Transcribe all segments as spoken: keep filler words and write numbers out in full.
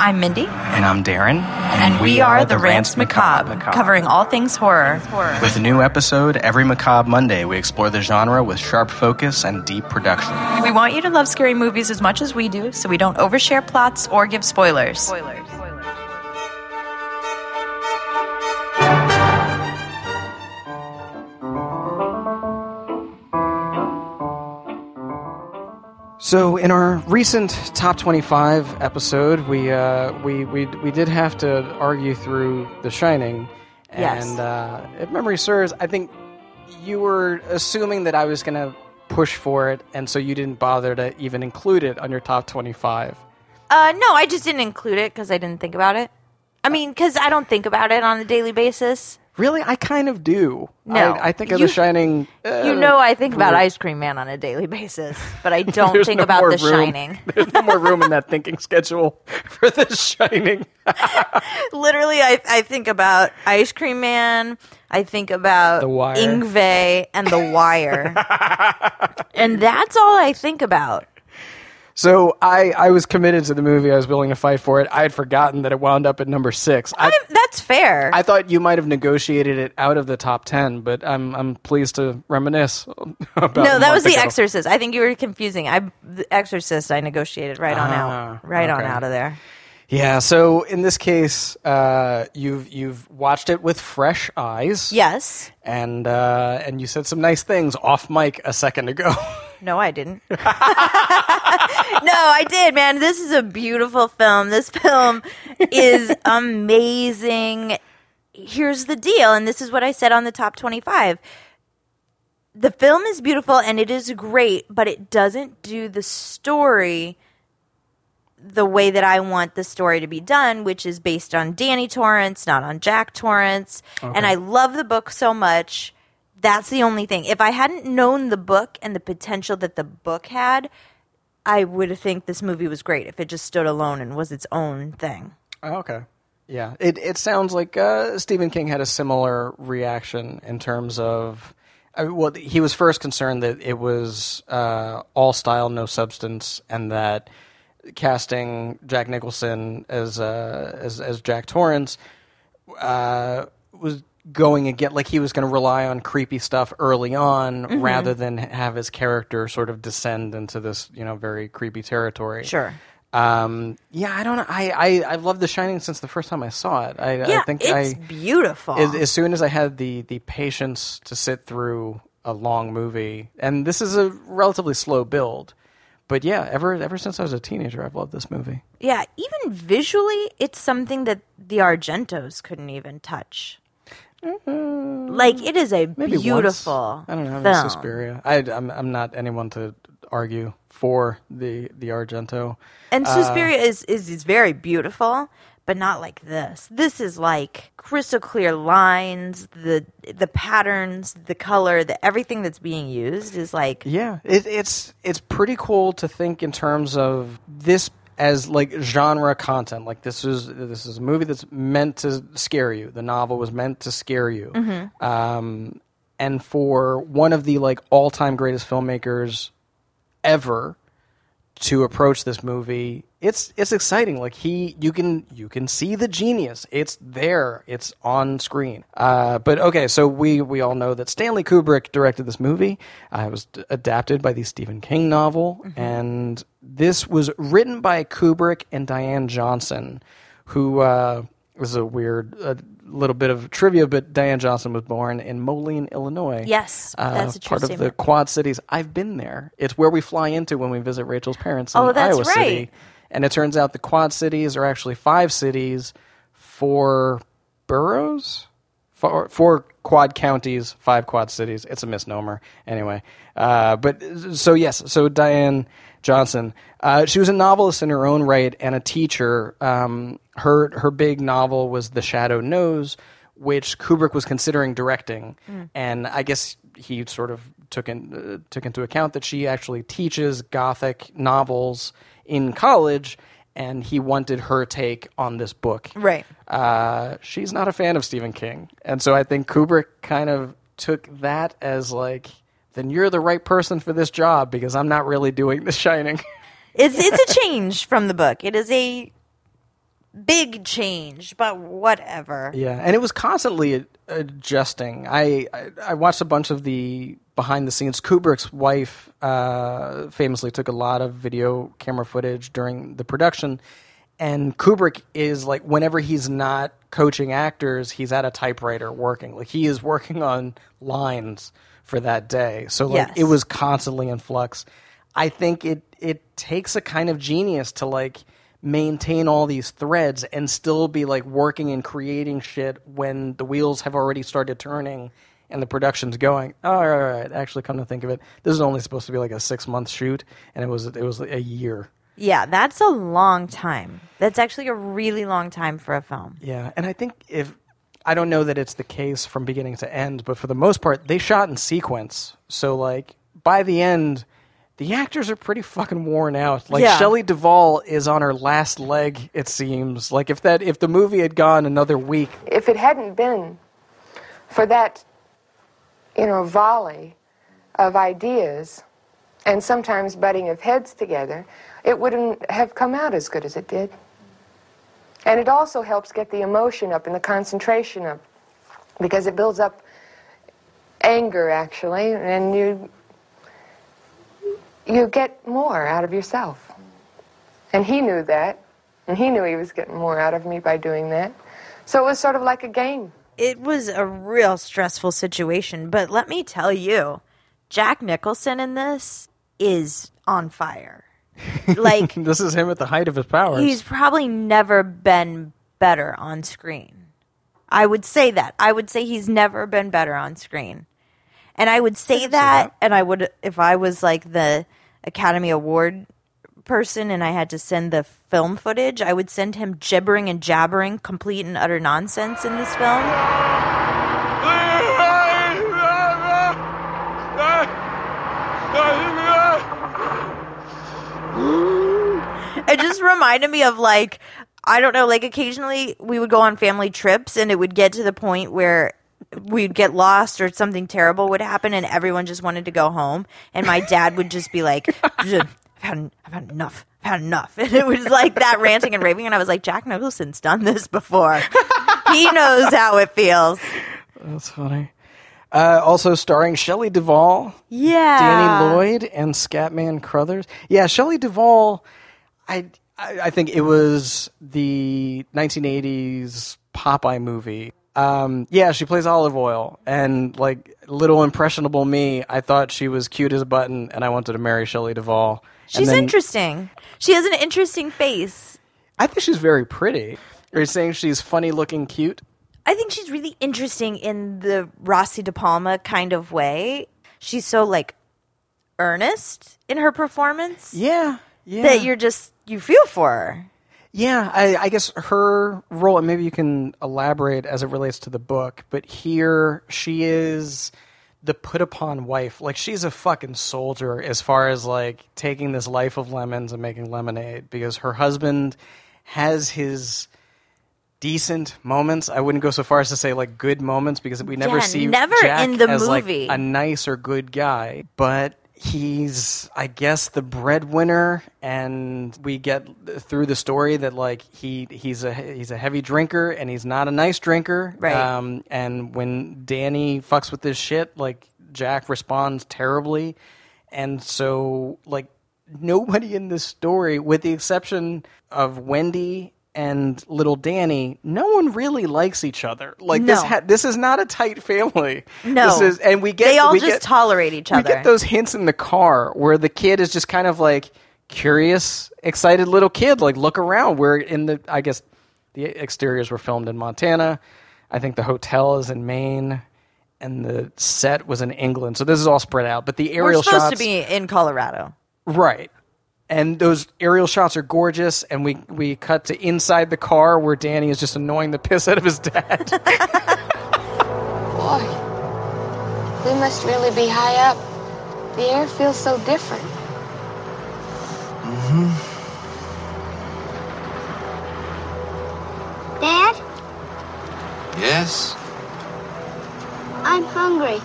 I'm Mindy. And I'm Darren. And, and we, we are, are the Rants Macabre, Macabre, covering all things horror. With a new episode every Macabre Monday, we explore the genre with sharp focus and deep production. We want you to love scary movies as much as we do, so we don't overshare plots or give spoilers. Spoilers. So, in our recent Top twenty-five episode, we uh, we, we we did have to argue through The Shining. Yes. And uh, if memory serves, I think you were assuming that I was going to push for it, and so you didn't bother to even include it on your Top twenty-five. Uh, no, I just didn't include it because I didn't think about it. I mean, because I don't think about it on a daily basis. Really? I kind of do. No. I, I think of you, The Shining... Uh, you know I think about Ice Cream Man on a daily basis, but I don't think no about The room. Shining. There's no more room in that thinking schedule for The Shining. Literally, I, I think about Ice Cream Man, I think about The Wire. Yngwie and The Wire. And that's all I think about. So I, I was committed to the movie. I was willing to fight for it. I had forgotten that it wound up at number six. I, that's fair. I thought you might have negotiated it out of the top ten, but I'm I'm pleased to reminisce about. No, that was The ago. Exorcist. I think you were confusing. I The Exorcist. I negotiated right on ah, out, right okay. on out of there. Yeah. So in this case, uh, you've you've watched it with fresh eyes. Yes. And uh, and you said some nice things off mic a second ago. No, I didn't. No, I did, man. This is a beautiful film. This film is amazing. Here's the deal, and this is what I said on the top twenty-five. The film is beautiful, and it is great, but it doesn't do the story the way that I want the story to be done, which is based on Danny Torrance, not on Jack Torrance. Okay. And I love the book so much. That's the only thing. If I hadn't known the book and the potential that the book had, I would think this movie was great if it just stood alone and was its own thing. Oh, okay. Yeah. It it sounds like uh, Stephen King had a similar reaction in terms of, uh, well, he was first concerned that it was uh, all style, no substance, and that casting Jack Nicholson as uh, as, as Jack Torrance uh, was going again, like he was going to rely on creepy stuff early on mm-hmm. rather than have his character sort of descend into this, you know, very creepy territory. Sure. Um, yeah, I don't know. I, I, I've loved The Shining since the first time I saw it. I, yeah, I think it's I, beautiful. As, as soon as I had the, the patience to sit through a long movie, and this is a relatively slow build, but yeah, ever ever since I was a teenager, I've loved this movie. Yeah, even visually, it's something that the Argentos couldn't even touch. Mm-hmm. Like, it is a Maybe beautiful once. I don't know. film. Suspiria. I, I'm I'm not anyone to argue for the the Argento. And uh, Suspiria is, is is very beautiful, but not like this. This is like crystal clear lines, the the patterns, the color, the everything that's being used is like yeah. It, it's it's pretty cool to think in terms of this as like genre content. Like this is this is a movie that's meant to scare you. The novel was meant to scare you. Mm-hmm. Um, and for one of the like all time greatest filmmakers ever to approach this movie, it's it's exciting. Like he, you can you can see the genius. It's there. It's on screen. Uh, but okay, so we we all know that Stanley Kubrick directed this movie. Uh, it was d- adapted by the Stephen King novel, mm-hmm. and this was written by Kubrick and Diane Johnson, who uh, was a weird uh, little bit of trivia, but Diane Johnson was born in Moline, Illinois. Yes, that's uh, a true part statement. of the Quad Cities. I've been there. It's where we fly into when we visit Rachel's parents in oh, that's Iowa right. City. And it turns out the Quad Cities are actually five cities, four boroughs, four, four quad counties, five quad cities. It's a misnomer. Anyway, uh, but so yes, so Diane Johnson, uh, she was a novelist in her own right and a teacher. Um, her her big novel was The Shadow Knows, which Kubrick was considering directing, mm. and I guess he sort of took in uh, took into account that she actually teaches Gothic novels in college, and he wanted her take on this book. Right. Uh, she's not a fan of Stephen King, and so I think Kubrick kind of took that as like, then you're the right person for this job because I'm not really doing The Shining. It's it's a change from the book. It is a big change, but whatever. Yeah, and it was constantly adjusting. I, I I watched a bunch of the behind the scenes. Kubrick's wife uh, famously took a lot of video camera footage during the production, and Kubrick is like, whenever he's not coaching actors, he's at a typewriter working. Like, he is working on lines for that day. So like, Yes. it was constantly in flux. I think it it takes a kind of genius to like maintain all these threads and still be like working and creating shit when the wheels have already started turning and the production's going. Oh, all right, all right. Actually, come to think of it, this is only supposed to be like a six month shoot, and it was it was a year. Yeah, that's a long time. That's actually a really long time for a film. Yeah, and I think if I don't know that it's the case from beginning to end, but for the most part, they shot in sequence. So like by the end, the actors are pretty fucking worn out. Like, Yeah. Shelley Duvall is on her last leg, it seems. Like, if that if the movie had gone another week, If it hadn't been for that, you know, volley of ideas and sometimes butting of heads together, it wouldn't have come out as good as it did. And it also helps get the emotion up and the concentration up, because it builds up anger, actually, and you you get more out of yourself. And he knew that, and he knew he was getting more out of me by doing that. So it was sort of like a game. It was a real stressful situation, but let me tell you, Jack Nicholson in this is on fire. Like, this is him at the height of his powers. he's probably never been better on screen. I would say that. I would say he's never been better on screen. And I would say that, that. and I would, if I was like the Academy Award person and I had to send the film footage, I would send him gibbering and jabbering complete and utter nonsense in this film. It just reminded me of, like, I don't know, like occasionally we would go on family trips and it would get to the point where we'd get lost or something terrible would happen and everyone just wanted to go home. And my dad would just be like, I've had, I've had enough. I've had enough. And it was like that ranting and raving. And I was like, Jack Nicholson's done this before. He knows how it feels. That's funny. Uh, also starring Shelley Duvall, Yeah. Danny Lloyd, and Scatman Crothers. Yeah, Shelley Duvall, I, I I think it was the nineteen eighties Popeye movie. Um, yeah, she plays Olive Oil, and like little impressionable me, I thought she was cute as a button, and I wanted to marry Shelley Duvall. And She's then- interesting. She has an interesting face. I think she's very pretty. Are you saying she's funny looking, cute? I think she's really interesting in the Rossi De Palma kind of way. She's so, like, earnest in her performance Yeah, yeah. that you're just, you feel for her. Yeah, I, I guess her role, and maybe you can elaborate as it relates to the book, but here she is the put upon wife. Like, she's a fucking soldier as far as like taking this life of lemons and making lemonade, because her husband has his decent moments. I wouldn't go so far as to say like good moments, because we never Yeah, see never Jack in the as movie. like a nice or good guy, but he's, I guess, the breadwinner, and we get through the story that like he he's a he's a heavy drinker and he's not a nice drinker. Right. Um, and when Danny fucks with this shit, like Jack responds terribly, and so like nobody in this story, with the exception of Wendy and little Danny, no one really likes each other. Like this, No. ha- this is not a tight family. No. This is, and we get They all we just get, tolerate each we other. get those hints in the car where the kid is just kind of like curious, excited little kid. Like, look around. We're in the, I guess, the exteriors were filmed in Montana. I think the hotel is in Maine, and the set was in England. So this is all spread out. But the We're aerial supposed shots, to be in Colorado. right? And those aerial shots are gorgeous. And we we cut to inside the car where Danny is just annoying the piss out of his dad. Boy, we must really be high up. The air feels so different. Mm-hmm. Dad, Yes? I'm hungry.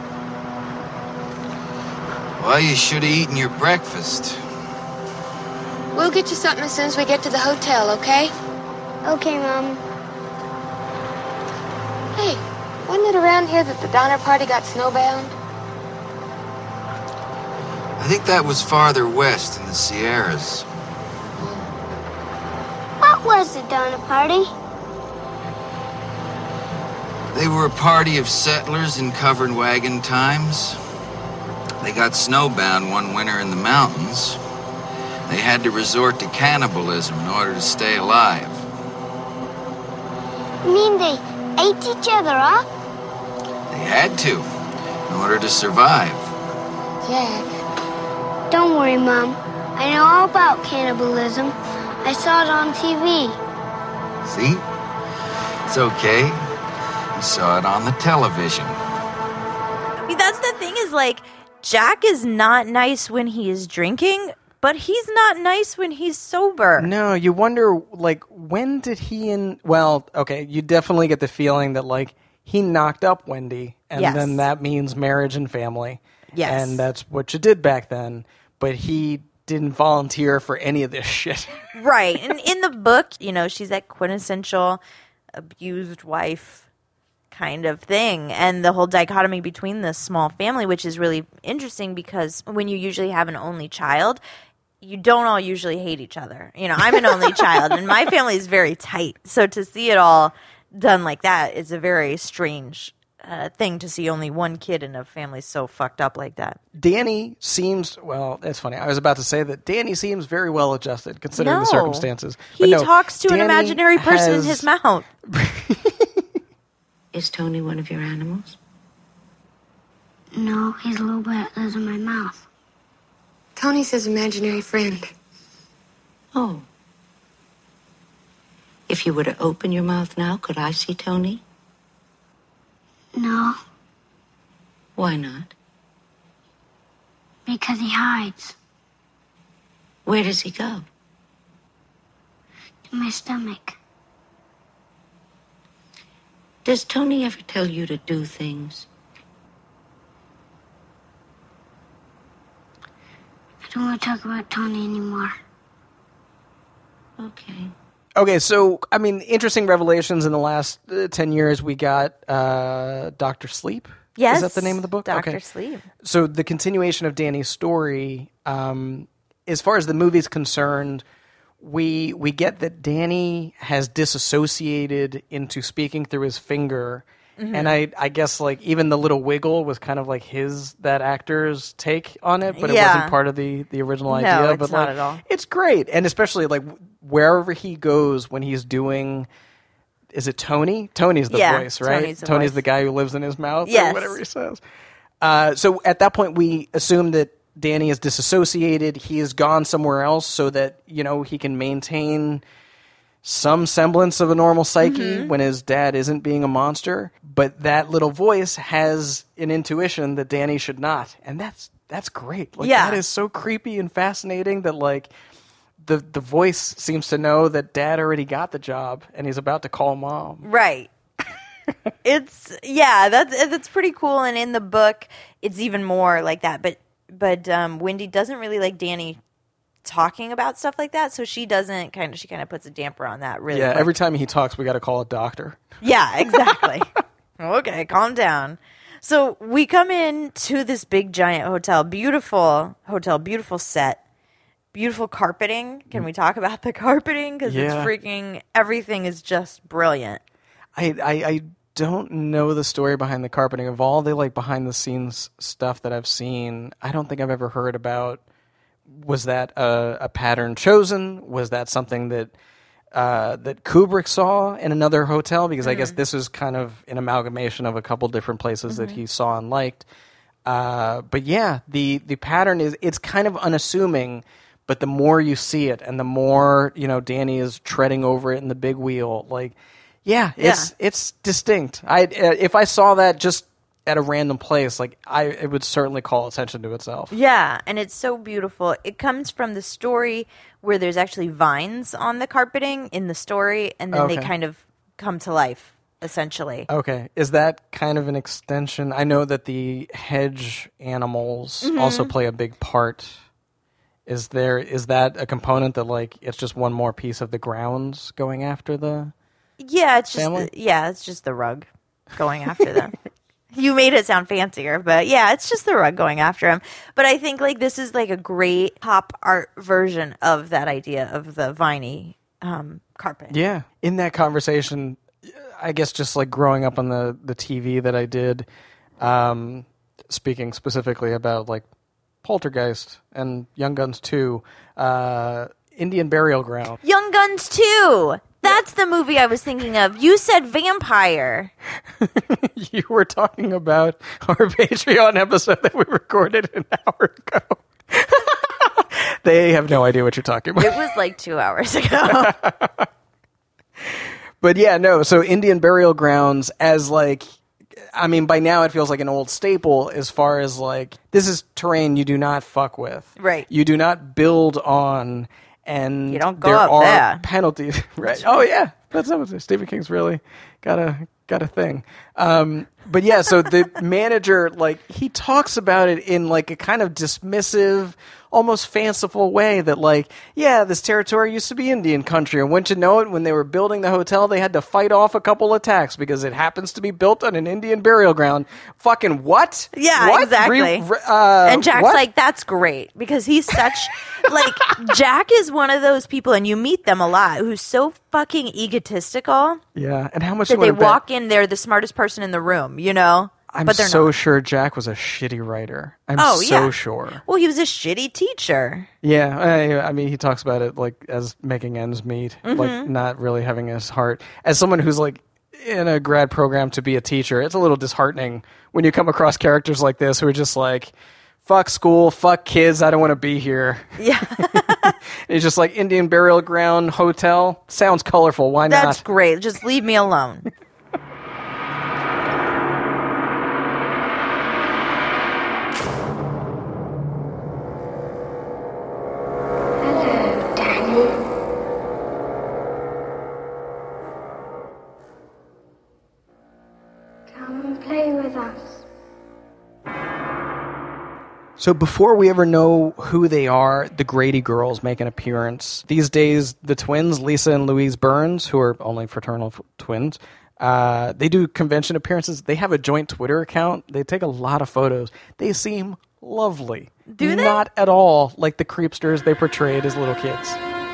Well, you should have eaten your breakfast. We'll get you something as soon as we get to the hotel, okay? Okay, Mom. Hey, wasn't it around here that the Donner Party got snowbound? I think that was farther west in the Sierras. What was the Donner Party? They were a party of settlers in covered wagon times. They got snowbound one winter in the mountains. They had to resort to cannibalism in order to stay alive. You mean they ate each other up? They had to, in order to survive. Jack. Don't worry, Mom. I know all about cannibalism. I saw it on T V. See? It's okay. You saw it on the television. I mean, that's the thing is, like, Jack is not nice when he is drinking, but he's not nice when he's sober. No, you wonder, like, when did he in... Well, okay, you definitely get the feeling that, like, he knocked up Wendy, and Yes. then that means marriage and family. Yes. And that's what you did back then. But he didn't volunteer for any of this shit. Right. And in the book, you know, she's that quintessential abused wife kind of thing. And the whole dichotomy between this small family, which is really interesting because when you usually have an only child, you don't all usually hate each other. You know, I'm an only child and my family is very tight. So to see it all done like that is a very strange uh, thing to see only one kid in a family so fucked up like that. Danny seems, well, it's funny. I was about to say that Danny seems very well adjusted considering No. the circumstances. He But no, talks to an Danny imaginary person has- in his mouth. Is Tony one of your animals? No, he's a little bit that lives in my mouth. Tony's his imaginary friend. Oh. If you were to open your mouth now, could I see Tony? No, Why not? because he hides Where does he go? in my stomach. Does Tony ever tell you to do things? I don't want to talk about Tony anymore. Okay. Okay, so, I mean, interesting revelations in the last uh, ten years. We got uh, Doctor Sleep. Yes. Is that the name of the book? Doctor Okay. Sleep. So the continuation of Danny's story, um, as far as the movie's concerned, we we get that Danny has disassociated into speaking through his finger. Mm-hmm. And I, I guess, like, even the little wiggle was kind of like his, that actor's take on it, but it Yeah. wasn't part of the, the original No, idea. it's but not like, at all. It's great. And especially, like, wherever he goes when he's doing... Is it Tony? Tony's the Yeah, voice, right? Tony's the voice. the guy who lives in his mouth Yes. or whatever he says. Uh, so at that point, we assume that Danny is disassociated. He has gone somewhere else so that, you know, he can maintain some semblance of a normal psyche Mm-hmm. when his dad isn't being a monster. But that little voice has an intuition that Danny should not. And that's that's great. Like, Yeah. that is so creepy and fascinating that, like, the the voice seems to know that dad already got the job and he's about to call mom. Right. It's yeah, that's that's pretty cool. And in the book, it's even more like that. But but um, Wendy doesn't really like Danny talking about stuff like that, so she doesn't kind of she kind of puts a damper on that. Really, Yeah, quick. every time he talks, we got to call a doctor. Yeah, exactly. Okay, calm down. So we come in to this big giant hotel, beautiful hotel, beautiful set. Beautiful carpeting. Can we talk about the carpeting? Because it's Yeah. freaking, everything is just brilliant. I, I I don't know the story behind the carpeting. Of all the like behind the scenes stuff that I've seen, I don't think I've ever heard about. Was that a, a pattern chosen? Was that something that uh, that Kubrick saw in another hotel? Because I guess this is kind of an amalgamation of a couple different places that he saw and liked. Uh, but yeah, the the pattern is it's kind of unassuming. But the more you see it, and the more, you know, Danny is treading over it in the big wheel, like, yeah, it's Yeah. it's distinct. I uh, if I saw that just at a random place, like, I it would certainly call attention to itself. Yeah, and it's so beautiful. It comes from the story where there's actually vines on the carpeting in the story, and then they Okay. kind of come to life, essentially. Okay, is that kind of an extension? I know that the hedge animals Mm-hmm. also play a big part Is there is that a component that like it's just one more piece of the grounds going after the Yeah, it's just family? the, yeah, it's just the rug going after them. You made it sound fancier, but yeah, it's just the rug going after him. But I think like this is like a great pop art version of that idea of the viney um, carpet. Yeah. In that conversation, I guess just like growing up on the, the T V that I did, um, speaking specifically about like Poltergeist and Young Guns two, uh, Indian Burial Ground. Young Guns two. That's the movie I was thinking of. You said vampire. You were talking about our Patreon episode that we recorded an hour ago. They have no idea what you're talking about. It was like two hours ago. But yeah, no. So Indian Burial Grounds as like, I mean, by now it feels like an old staple as far as like, this is terrain you do not fuck with. Right. You do not build on. And you don't go there up are there. penalties. Right. Oh yeah. That's what Stephen King's really got a got a thing. Um, but yeah, so the manager, like, he talks about it in like a kind of dismissive, almost fanciful way that like, yeah, this territory used to be Indian country, and wouldn't you know it, when they were building the hotel, they had to fight off a couple attacks because it happens to be built on an Indian burial ground. Fucking what? Yeah, what? exactly. Re- re- uh, and Jack's what? like, that's great because he's such like Jack is one of those people, and you meet them a lot, who's so fucking egotistical Yeah, and how much that you they wanna bet- walk in, they're the smartest person in the room, you know. I'm but they're so not. sure Jack was a shitty writer. I'm Oh, so yeah. sure. Well, he was a shitty teacher. Yeah, I, I mean, he talks about it like as making ends meet, Mm-hmm. like not really having his heart. As someone who's like in a grad program to be a teacher, it's a little disheartening when you come across characters like this who are just like, fuck school, fuck kids, I don't want to be here. Yeah, It's just like Indian Burial Ground Hotel. Sounds colorful. Why that's not? great. Just leave me alone. Hello, Danny. Come and play with us. So before we ever know who they are, the Grady girls make an appearance. These days, the twins, Lisa and Louise Burns, who are only fraternal f- twins, uh, they do convention appearances. They have a joint Twitter account. They take a lot of photos. They seem lovely. Do they? Not at all like the creepsters they portrayed as little kids.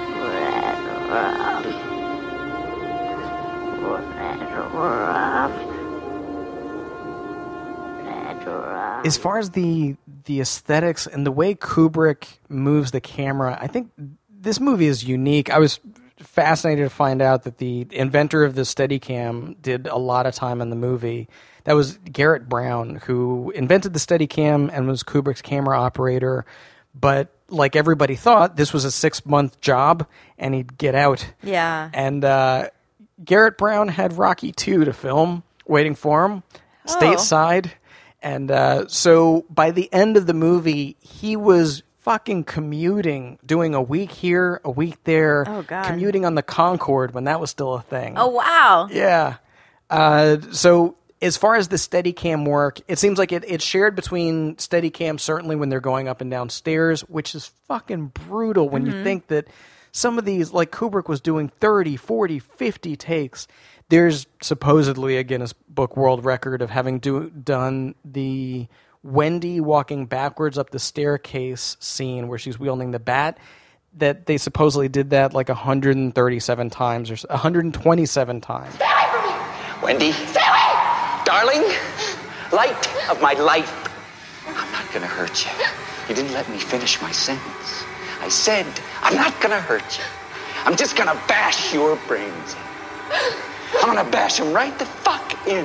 As far as the the aesthetics and the way Kubrick moves the camera, I think this movie is unique. I was fascinated to find out that the inventor of the Steadicam did a lot of time in the movie. That was Garrett Brown, who invented the Steadicam and was Kubrick's camera operator. But like everybody thought, this was a six-month job, and he'd get out. Yeah. And uh, Garrett Brown had Rocky two to film, waiting for him, Oh. stateside. And uh, so by the end of the movie, he was fucking commuting, doing a week here, a week there, Oh, God. commuting on the Concorde when that was still a thing. Oh, wow. Yeah. Uh, so as far as the Steadicam work, it seems like it, it's shared between Steadicam, certainly when they're going up and down stairs, which is fucking brutal when Mm-hmm. you think that some of these, like Kubrick was doing thirty, forty, fifty takes. There's supposedly a Guinness Book World Record of having do, done the Wendy walking backwards up the staircase scene where she's wielding the bat, that they supposedly did that like one hundred thirty-seven times or one hundred twenty-seven times. Wendy. Stay away! Darling, light of my life. I'm not gonna hurt you. You didn't let me finish my sentence. I said, I'm not gonna hurt you. I'm just gonna bash your brains in. I'm gonna bash them right the fuck in.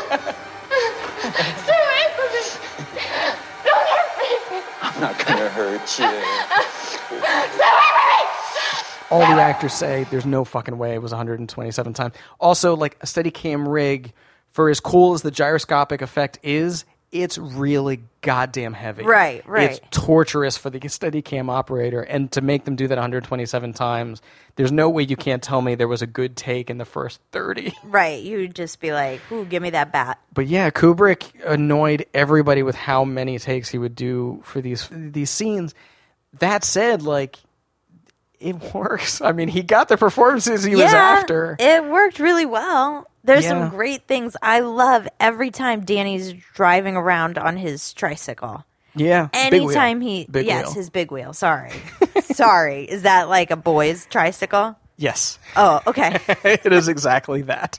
Stay away from me. Don't hurt me. I'm not gonna hurt you. Stay away from me. All the actors say there's no fucking way it was one hundred twenty-seven times. Also, like a Steadicam rig, for as cool as the gyroscopic effect is, it's really goddamn heavy. Right, right. It's torturous for the Steadicam operator, and to make them do that one hundred twenty-seven times, there's no way you can't tell me there was a good take in the first thirty. Right. You'd just be like, ooh, give me that bat. But yeah, Kubrick annoyed everybody with how many takes he would do for these these scenes. that said, like, it works. I mean, he got the performances he yeah, was after. It worked really well. There's Yeah. some great things. I love every time Danny's driving around on his tricycle. Yeah. Anytime big wheel. he, Big yes, wheel. his big wheel. Sorry, sorry. Is that like a boy's tricycle? Yes. Oh, okay, It is exactly that.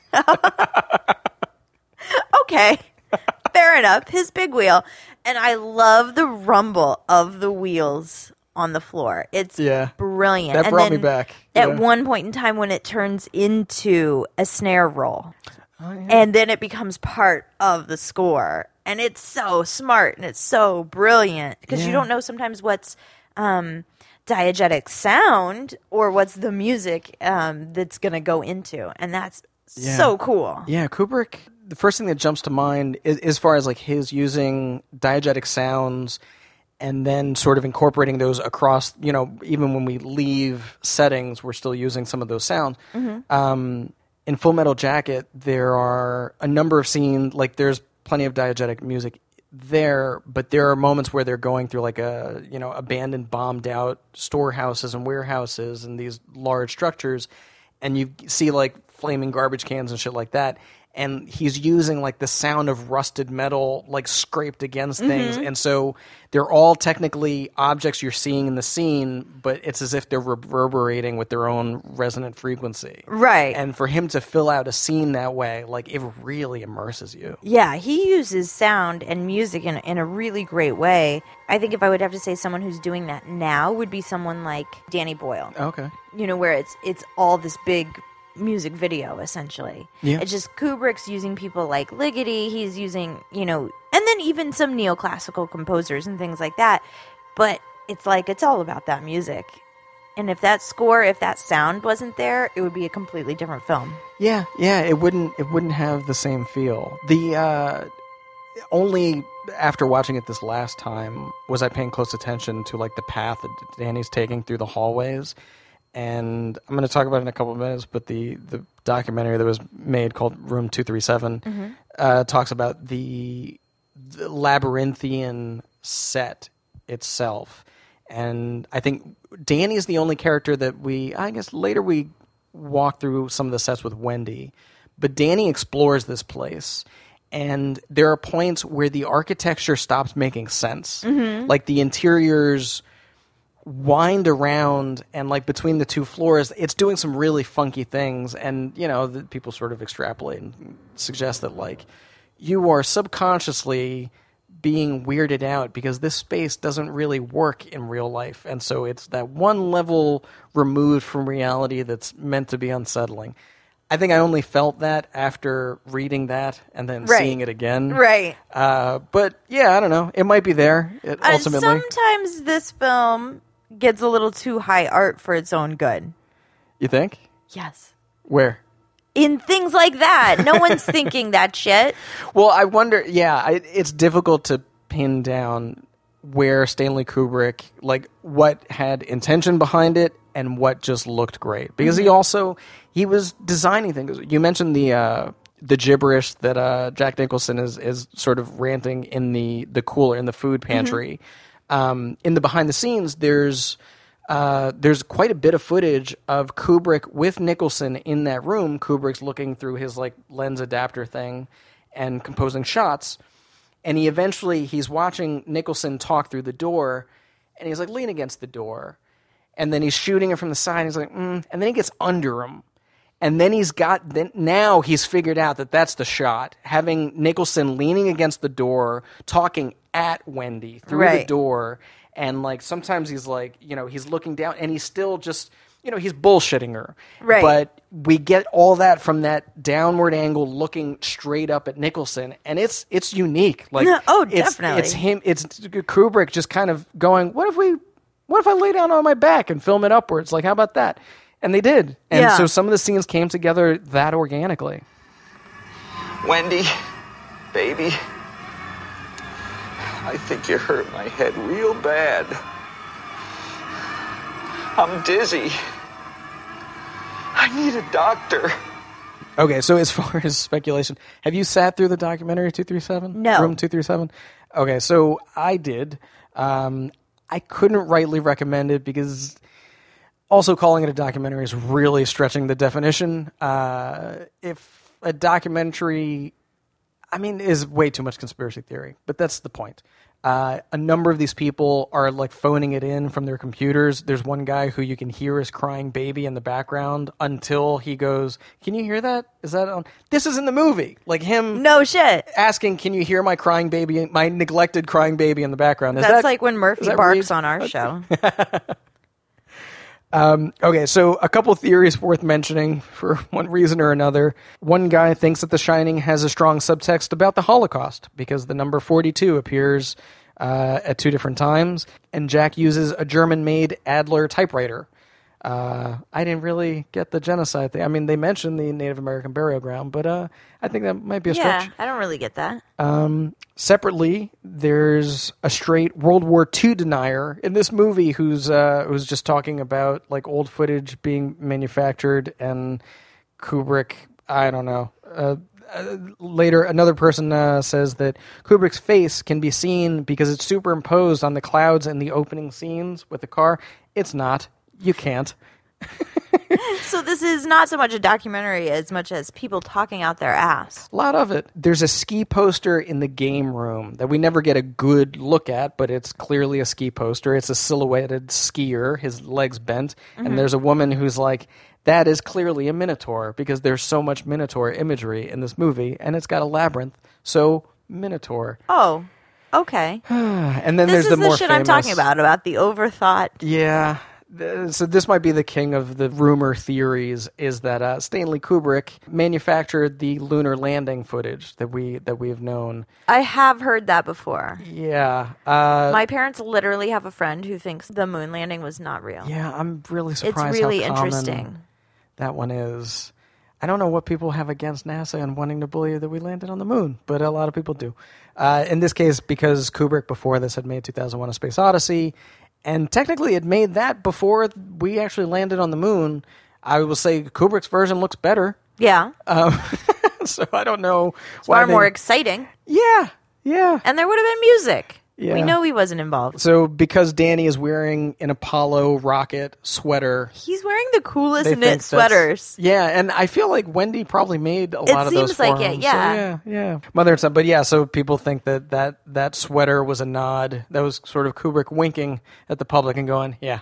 okay, fair enough. His big wheel, and I love the rumble of the wheels on the floor. It's Yeah. brilliant. That And brought me then back. At Yeah. one point in time, when it turns into a snare roll, Oh, and then it becomes part of the score, and it's so smart and it's so brilliant because you Yeah. don't know sometimes what's um, diegetic sound or what's the music um, that's going to go into, and that's Yeah. so cool. Yeah, Kubrick, the first thing that jumps to mind is, as far as like his using diegetic sounds and then sort of incorporating those across, you know, even when we leave settings, we're still using some of those sounds. Um, in Full Metal Jacket, there are a number of scenes, like there's plenty of diegetic music there, but there are moments where they're going through like a, you know, abandoned, bombed out storehouses and warehouses and these large structures, and you see like flaming garbage cans and shit like that. And he's using like the sound of rusted metal like scraped against things. And so they're all technically objects you're seeing in the scene, but it's as if they're reverberating with their own resonant frequency. Right. And for him to fill out a scene that way, like it really immerses you. Yeah, he uses sound and music in, in a really great way. I think if I would have to say someone who's doing that now would be someone like Danny Boyle. Okay. You know, where it's it's all this big music video, essentially. Yeah. It's just Kubrick's using people like Ligeti, he's using, you know, and then even some neoclassical composers and things like that. But it's like, it's all about that music. And if that score, if that sound wasn't there, it would be a completely different film. Yeah, yeah, it wouldn't it wouldn't have the same feel. The uh only after watching it this last time was I paying close attention to like the path that Danny's taking through the hallways. And I'm going to talk about it in a couple of minutes, but the, the documentary that was made called Room two thirty-seven uh, talks about the, the labyrinthian set itself. And I think Danny is the only character that we, I guess later we walk through some of the sets with Wendy, but Danny explores this place. And there are points where the architecture stops making sense. Like the interiors wind around, and like between the two floors, it's doing some really funky things. And, you know, the, people sort of extrapolate and suggest that, like, you are subconsciously being weirded out because this space doesn't really work in real life. And so it's that one level removed from reality that's meant to be unsettling. I think I only felt that after reading that and then Right. seeing it again. Right. Uh, but, yeah, I don't know. It might be there, it, Uh, ultimately. sometimes this film gets a little too high art for its own good. You think? Yes. Where? In things like that. No one's thinking that shit. Well, I wonder, yeah, I, it's difficult to pin down where Stanley Kubrick, like, what had intention behind it and what just looked great. Because he also, he was designing things. You mentioned the uh, the gibberish that uh, Jack Nicholson is, is sort of ranting in the, the cooler, in the food pantry. Um, in the behind the scenes, there's uh, there's quite a bit of footage of Kubrick with Nicholson in that room. Kubrick's looking through his like lens adapter thing and composing shots. And he eventually he's watching Nicholson talk through the door, and he's like lean against the door, and then he's shooting it from the side. And he's like, mm, and then he gets under him. And then he's got, then now he's figured out that that's the shot. Having Nicholson leaning against the door, talking at Wendy through the Right. door. And like, sometimes he's like, you know, he's looking down and he's still just, you know, he's bullshitting her. Right. But we get all that from that downward angle looking straight up at Nicholson. And it's, it's unique. Like, No, oh, it's, definitely. It's him, it's Kubrick just kind of going, what if we, what if I lay down on my back and film it upwards? Like, how about that? And they did. And Yeah. so some of the scenes came together that organically. Wendy, baby, I think you hurt my head real bad. I'm dizzy. I need a doctor. Okay, so as far as speculation, have you sat through the documentary two thirty-seven? No. Room two thirty-seven? Okay, so I did. Um, I couldn't rightly recommend it because also calling it a documentary is really stretching the definition. Uh, if a documentary, I mean, is way too much conspiracy theory, but that's the point. Uh, a number of these people are like phoning it in from their computers. There's one guy who you can hear his crying baby in the background until he goes, "Can you hear that? Is that on?" This is in the movie. Like him No shit. asking, "Can you hear my crying baby, my neglected crying baby in the background?" Is That's that, like when Murphy is that barks read? on our show. Um, okay, so a couple theories worth mentioning for one reason or another. One guy thinks that The Shining has a strong subtext about the Holocaust because the number forty-two appears uh, at two different times, and Jack uses a German-made Adler typewriter. Uh, I didn't really get the genocide thing. I mean, they mentioned the Native American burial ground, but uh, I think that might be a Yeah, stretch. I don't really get that. Um, separately, there's a straight World War Two denier in this movie who's uh, who's just talking about like old footage being manufactured, and Kubrick, I don't know. Uh, uh, later, another person uh, says that Kubrick's face can be seen because it's superimposed on the clouds in the opening scenes with the car. It's not. You can't. So this is not so much a documentary as much as people talking out their ass. A lot of it. There's a ski poster in the game room that we never get a good look at, but it's clearly a ski poster. It's a silhouetted skier, his legs bent, Mhm. and there's a woman who's like, that is clearly a Minotaur because there's so much Minotaur imagery in this movie, and it's got a labyrinth, so Minotaur. Oh, okay. And then this there's is the the more shit famous... I'm talking about, about the overthought. Yeah. Th- So this might be the king of the rumor theories, is that uh, Stanley Kubrick manufactured the lunar landing footage that we that we have known. I have heard that before. Yeah. Uh, My parents literally have a friend who thinks the moon landing was not real. yeah, I'm really surprised It's really how common interesting. that one is. I don't know what people have against NASA and wanting to believe that we landed on the moon, but a lot of people do. Uh, in this case, because Kubrick before this had made two thousand one: A Space Odyssey, and technically it made that before we actually landed on the moon, I will say Kubrick's version looks better. Yeah. Um, so I don't know It's why far they- more exciting. Yeah, yeah. And there would have been music. Yeah. We know he wasn't involved. So because Danny is wearing an Apollo rocket sweater, He's wearing the coolest they knit think that's- sweaters. Yeah, and I feel like Wendy probably made a It lot of those seems like for it, him. yeah. So yeah, yeah. Mother and son. But yeah, so people think that, that that sweater was a nod. That was sort of Kubrick winking at the public and going, yeah,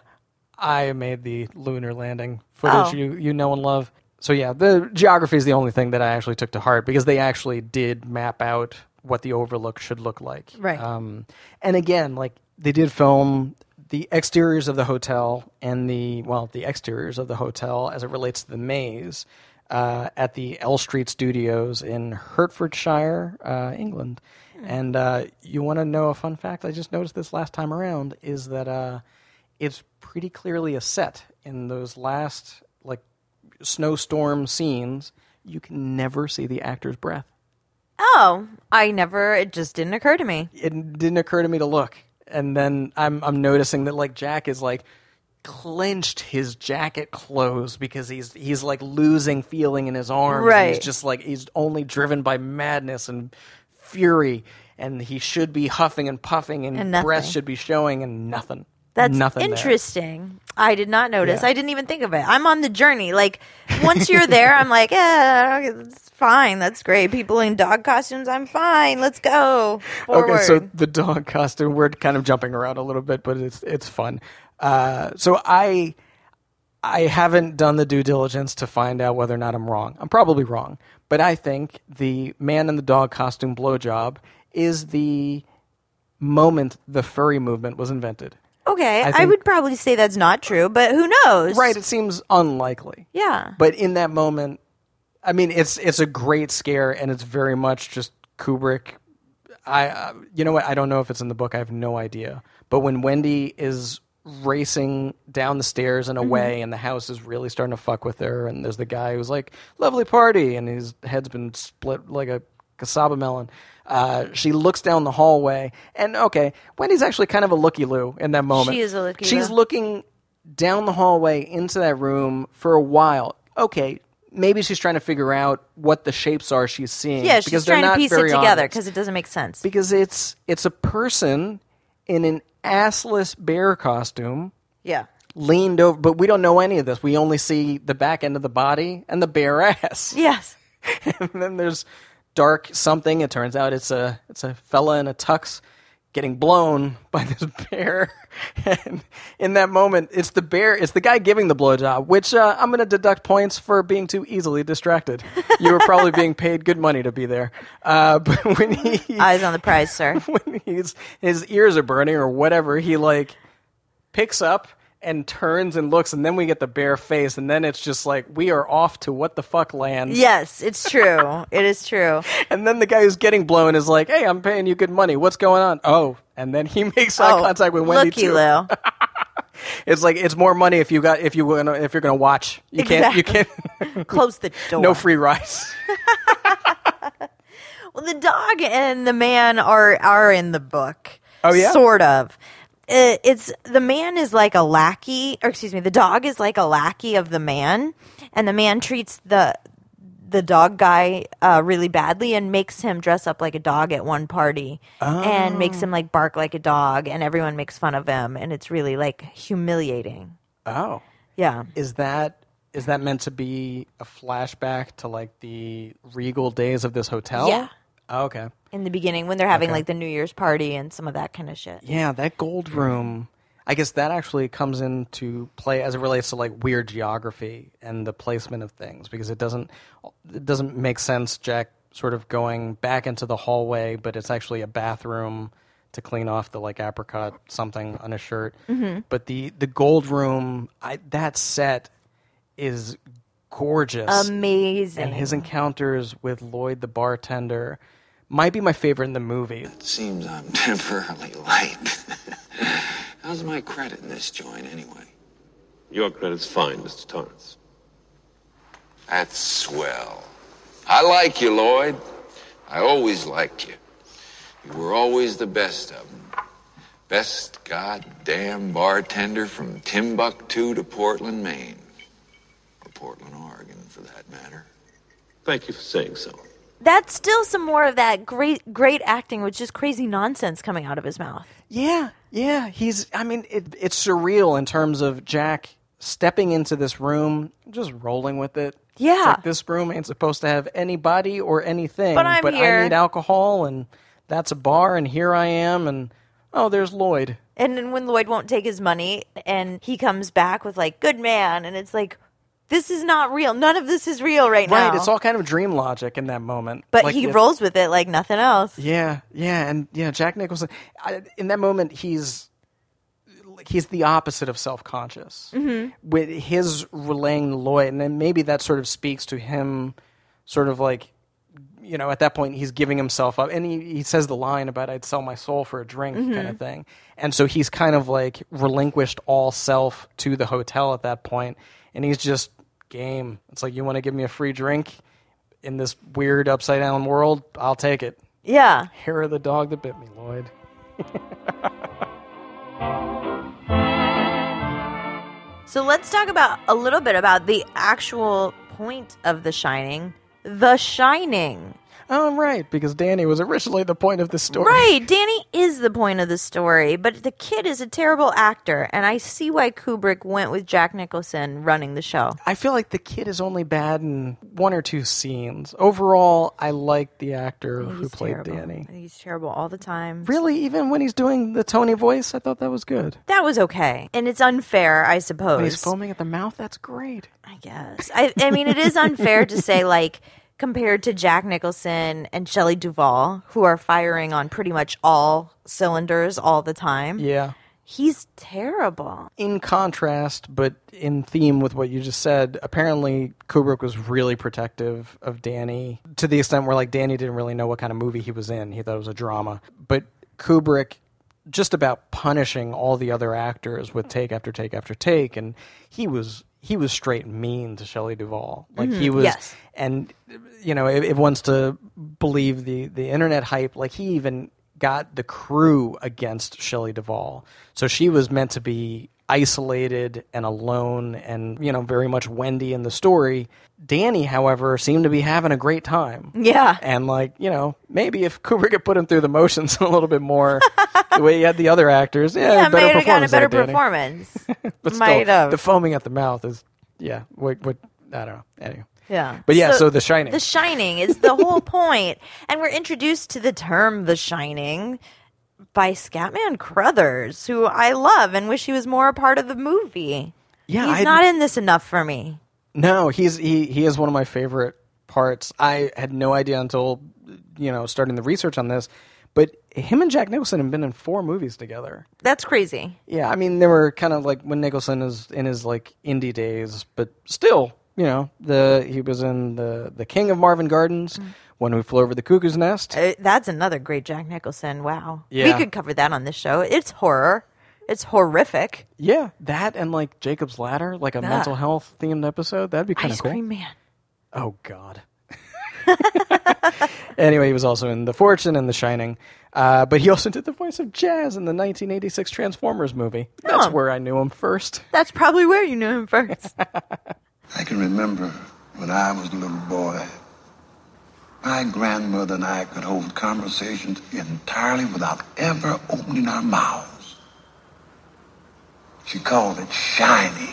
I made the lunar landing footage Oh. you, you know and love. So yeah, the geography is the only thing that I actually took to heart because they actually did map out what the overlook should look like. Right. Um, and again, like they did film the exteriors of the hotel and the, well, the exteriors of the hotel as it relates to the maze uh, at the L Street Studios in Hertfordshire, uh, England. And uh, you want to know a fun fact? I just noticed this last time around is that uh, it's pretty clearly a set in those last like snowstorm scenes. You can never see the actor's breath. Oh, I never, it just didn't occur to me. It didn't occur to me to look. And then I'm I'm noticing that like Jack is like clenched his jacket close because he's he's like losing feeling in his arms. Right. And he's just like he's only driven by madness and fury, and he should be huffing and puffing and, And nothing. breath should be showing and nothing. That's nothing there. interesting. I did not notice. Yeah. I didn't even think of it. I'm on the journey. Like, once you're there, I'm like, yeah, it's fine. That's great. People in dog costumes, I'm fine. Let's go. Forward. Okay, so the dog costume, we're kind of jumping around a little bit, but it's it's fun. Uh, so I I haven't done the due diligence to find out whether or not I'm wrong. I'm probably wrong, but I think the man in the dog costume blowjob is the moment the furry movement was invented. Okay, I I, think- would probably say that's not true, but who knows? Right, it seems unlikely. Yeah. But in that moment, I mean, it's it's a great scare, and it's very much just Kubrick. I, uh, you know what? I don't know if it's in the book. I have no idea. But when Wendy is racing down the stairs and away, Mhm. and the house is really starting to fuck with her, and there's the guy who's like, "Lovely party," and his head's been split like a cassava melon. Uh, she looks down the hallway, and okay, Wendy's actually kind of a looky-loo in that moment. She is a looky-loo. She's looking down the hallway into that room for a while. Okay, maybe she's trying to figure out what the shapes are she's seeing. Yeah, because she's they're trying to not piece it very together obvious. because it doesn't make sense. Because it's it's a person in an assless bear costume, Yeah. leaned over, but we don't know any of this. We only see the back end of the body and the bare ass. Yes. And then there's dark something. It turns out it's a it's a fella in a tux getting blown by this bear. And in that moment, it's the bear, it's the guy giving the blowjob, which uh, I'm going to deduct points for being too easily distracted. You were probably being paid good money to be there. Uh, but when he... Eyes on the prize, sir. When he's, his ears are burning or whatever, he like picks up and turns and looks, and then we get the bare face, and then it's just like, we are off to what the fuck land. Yes, it's true. It is true. And then the guy who's getting blown is like, hey, I'm paying you good money. What's going on? Oh, and then he makes eye Oh, contact with Wendy looky, too. Lou. It's like, it's more money if you got if you gonna if you're gonna watch. You can't you can't Close the door. no free rides. Well, the dog and the man are are in the book. Oh, yeah? Sort of. It, it's the man is like a lackey, or excuse me, the dog is like a lackey of the man, and the man treats the the dog guy uh, really badly and makes him dress up like a dog at one party and makes him like bark like a dog, and everyone makes fun of him, and it's really like humiliating. Oh. Yeah. Is that is that meant to be a flashback to like the regal days of this hotel? Yeah. Oh, okay. In the beginning, when they're having Okay. like the New Year's party and some of that kind of shit. Yeah, that gold room. I guess that actually comes into play as it relates to like weird geography and the placement of things, because it doesn't it doesn't make sense, Jack sort of going back into the hallway, but it's actually a bathroom to clean off the like apricot something on his shirt. Mhm. But the the gold room, I, that set is gorgeous. Amazing. And his encounters with Lloyd the bartender might be my favorite in the movie. It seems I'm temporarily late. How's my credit in this joint, anyway? Your credit's fine, Mister Torrance. That's swell. I like you, Lloyd. I always liked you. You were always the best of them. Best goddamn bartender from Timbuktu to Portland, Maine. Or Portland, Oregon, for that matter. Thank you for saying so. That's still some more of that great, great acting with just crazy nonsense coming out of his mouth. Yeah, yeah. He's, I mean, it, it's surreal in terms of Jack stepping into this room, just rolling with it. Yeah. It's like, this room ain't supposed to have anybody or anything, But I'm here. I need alcohol, and that's a bar, and here I am, and oh, there's Lloyd. And then when Lloyd won't take his money and he comes back with like, good man, and it's like, this is not real. None of this is real right, now. Right, it's all kind of dream logic in that moment. But Like, he it- rolls with it like nothing else. Yeah, yeah, and yeah, Jack Nicholson. I, in that moment, he's he's the opposite of self-conscious. Mhm. With his relaying Lloyd, and then maybe that sort of speaks to him, sort of like, you know, at that point he's giving himself up, and he, he says the line about "I'd sell my soul for a drink" Mhm. kind of thing, and so he's kind of like relinquished all self to the hotel at that point, and he's just game. It's like, you want to give me a free drink in this weird upside down world? I'll take it. Yeah. Hair of the dog that bit me, Lloyd. So let's talk about a little bit about the actual point of The Shining. The Shining. Oh, right, because Danny was originally the point of the story. Right, Danny is the point of the story, but the kid is a terrible actor, and I see why Kubrick went with Jack Nicholson running the show. I feel like the kid is only bad in one or two scenes. Overall, I like the actor who He's played terrible. Danny. He's terrible all the time. Really, even when he's doing the Tony voice, I thought that was good. That was okay. And it's unfair, I suppose. When he's foaming at the mouth, that's great. I guess. I, I mean, it is unfair to say, like, compared to Jack Nicholson and Shelley Duvall, who are firing on pretty much all cylinders all the time. Yeah. He's terrible. In contrast, but in theme with what you just said, apparently Kubrick was really protective of Danny to the extent where, like, Danny didn't really know what kind of movie he was in. He thought it was a drama. But Kubrick just about punishing all the other actors with take after take after take, and he was he was straight mean to Shelley Duvall. Like, Mhm, he was, yes. and you know, if, if one's to believe the the internet hype, like, he even got the crew against Shelley Duvall. So she was meant to be isolated and alone and, you know, very much Wendy in the story. Danny, however, seemed to be having a great time. Yeah. And, like, you know, maybe if Kubrick had put him through the motions a little bit more, the way he had the other actors, yeah, Yeah, better might have gotten a performance better there, Danny. performance. But Might still, have. the foaming at the mouth is, yeah, what, what I don't know. Anyway. Yeah. But yeah, so The Shining. The Shining is the whole point. And we're introduced to the term The Shining by Scatman Crothers, who I love and wish he was more a part of the movie. Yeah, He's I'd- not in this enough for me. No, he's he he is one of my favorite parts. I had no idea until, you know, starting the research on this, but him and Jack Nicholson have been in four movies together. That's crazy. Yeah, I mean, they were kind of like when Nicholson is in his like indie days, but still, you know, the he was in the the King of Marvin Gardens, Mm. When We Flew Over the Cuckoo's Nest. Uh, that's another great Jack Nicholson. Wow. Yeah. We could cover that on this show. It's horror. It's horrific. Yeah, that and like Jacob's Ladder, like a Yeah. mental health themed episode. That'd be kind of Ice cool. Cream Man. Oh God. Anyway, he was also in The Fortune and The Shining, uh, but he also did the voice of Jazz in the nineteen eighty-six Transformers movie. That's Oh. where I knew him first. That's probably where you knew him first. I can remember when I was a little boy, my grandmother and I could hold conversations entirely without ever opening our mouths. She called it shining.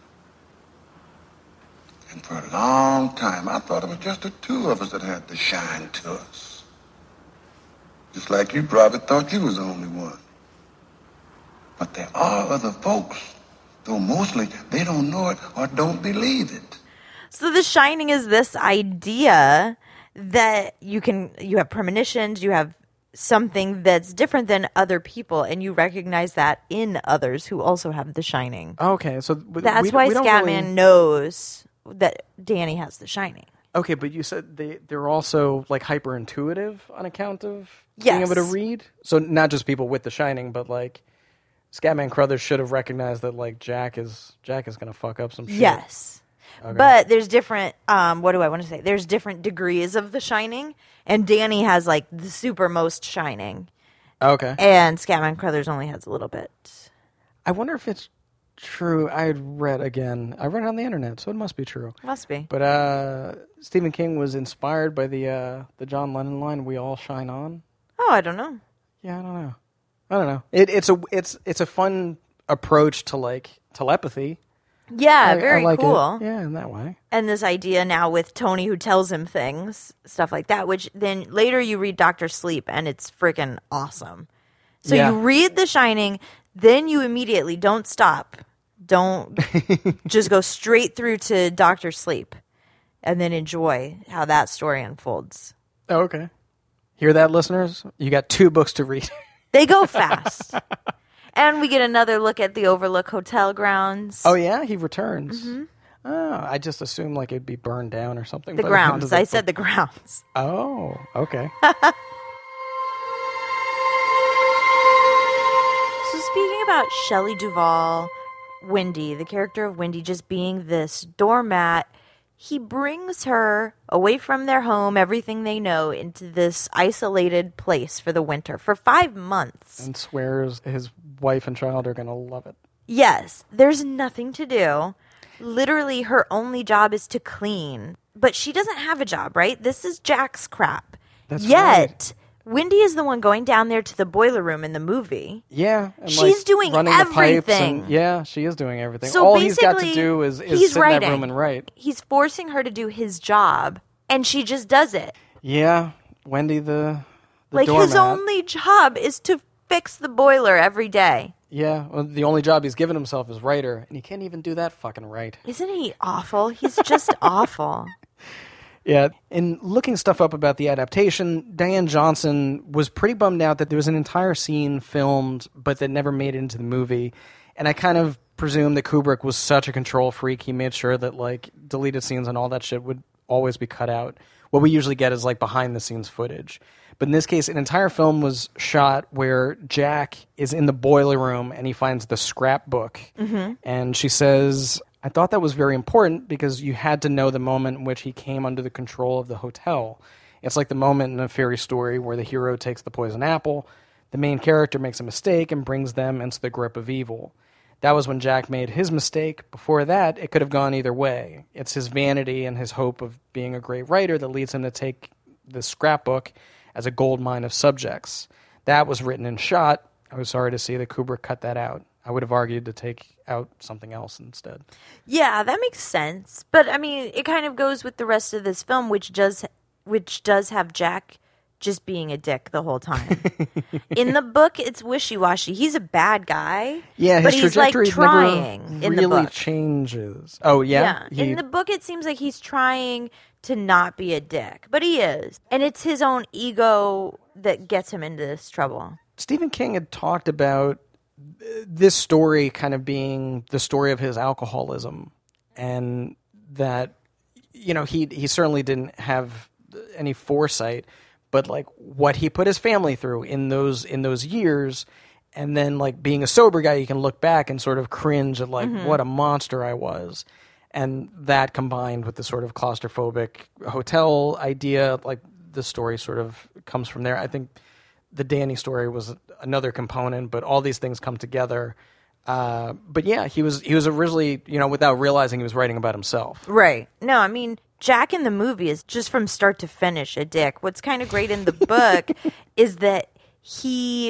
And for a long time, I thought it was just the two of us that had the shine to us. Just like you probably thought you was the only one. But there are other folks, though mostly they don't know it or don't believe it. So The Shining is this idea that you can you have premonitions, you have something that's different than other people, and you recognize that in others who also have The Shining. Okay, so w- That's we, why we don't Scatman really- knows that Danny has The Shining. Okay, but you said they they're also like hyper intuitive on account of being Yes. able to read. So not just people with The Shining, but like Scatman Crothers should have recognized that like Jack is Jack is gonna fuck up some shit. Yes. Okay. But there's different, um, what do I want to say? There's different degrees of The Shining, and Danny has like the super most shining, Okay. and Scatman Crothers only has a little bit. I wonder if it's true. I had read again. I read it on the internet, so it must be true. Must be. But uh, Stephen King was inspired by the uh, the John Lennon line, "We all shine on." Oh, I don't know. Yeah, I don't know. I don't know. It, it's a it's it's a fun approach to like telepathy. Yeah, I- I very like it. cool. Yeah, in that way. And this idea now with Tony who tells him things, stuff like that, which then later you read Doctor Sleep and it's freaking awesome. So Yeah. you read The Shining, then you immediately don't stop. Don't just go straight through to Doctor Sleep and then enjoy how that story unfolds. Oh, okay. Hear that, listeners? You got two books to read. They go fast. And we get another look at the Overlook Hotel grounds. Oh yeah, he returns. Mm-hmm. Oh, I just assumed like it'd be burned down or something. The by end of grounds. the I book. said the grounds. Oh, okay. So speaking about Shelley Duvall, Wendy, the character of Wendy just being this doormat, he brings her away from their home, everything they know, into this isolated place for the winter for five months. And swears his wife and child are going to love it. Yes, there's nothing to do. Literally, her only job is to clean. But she doesn't have a job, right? This is Jack's crap. That's Yet, Wendy is the one going down there to the boiler room in the movie. Yeah. And She's like doing running the pipes everything. and- yeah, she is doing everything. So All he's got to basically, do is, is he's sit in that writing. room and write. He's forcing her to do his job, and she just does it. Yeah, Wendy the, the Like, doormat. his only job is to fix the boiler every day. Yeah, well, the only job he's given himself is writer, and he can't even do that fucking right. Isn't he awful? He's just awful. Yeah, in looking stuff up about the adaptation, Diane Johnson was pretty bummed out that there was an entire scene filmed, but that never made it into the movie. And I kind of presume that Kubrick was such a control freak, he made sure that like deleted scenes and all that shit would always be cut out. What we usually get is like behind the scenes footage. But in this case, an entire film was shot where Jack is in the boiler room and he finds the scrapbook. Mm-hmm. And she says, I thought that was very important because you had to know the moment in which he came under the control of the hotel. It's like the moment in a fairy story where the hero takes the poison apple, the main character makes a mistake and brings them into the grip of evil. that was when Jack made his mistake. Before that, it could have gone either way. It's his vanity and his hope of being a great writer that leads him to take this scrapbook as a gold mine of subjects. That was written and shot. I was sorry to see that Kubrick cut that out. I would have argued to take out something else instead. Yeah, that makes sense. But I mean, it kind of goes with the rest of this film, which does which does have Jack just being a dick the whole time. In the book, it's wishy-washy. He's a bad guy. Yeah, his but he's like trajectory trying never in really the book. changes. Oh yeah, Yeah. He- In the book, it seems like he's trying to not be a dick, but he is. And it's his own ego that gets him into this trouble. Stephen King had talked about this story kind of being the story of his alcoholism, and that, you know, he he certainly didn't have any foresight, but like what he put his family through in those in those years, and then like being a sober guy, you can look back and sort of cringe at like Mhm. what a monster I was. And that combined with the sort of claustrophobic hotel idea, like the story sort of comes from there. I think the Danny story was another component, but all these things come together. Uh, but yeah, he was he was originally, you know, without realizing he was writing about himself. Right. No, I mean, Jack in the movie is just from start to finish a dick. What's kind of great in the book is that he,